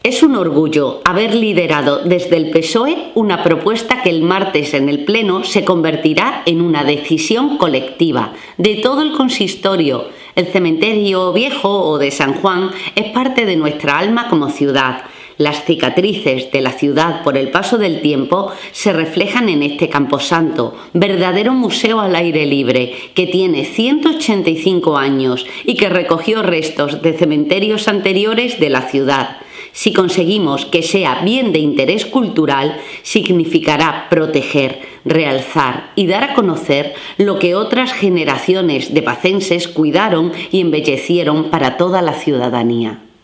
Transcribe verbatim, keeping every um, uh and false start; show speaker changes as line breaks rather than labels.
Es un orgullo haber liderado desde el P S O E una propuesta que el martes en el Pleno se convertirá en una decisión colectiva de todo el consistorio. El cementerio viejo o de San Juan es parte de nuestra alma como ciudad. Las cicatrices de la ciudad por el paso del tiempo se reflejan en este camposanto, verdadero museo al aire libre, que tiene ciento ochenta y cinco años y que recogió restos de cementerios anteriores de la ciudad. Si conseguimos que sea bien de interés cultural, significará proteger, realzar y dar a conocer lo que otras generaciones de pacenses cuidaron y embellecieron para toda la ciudadanía.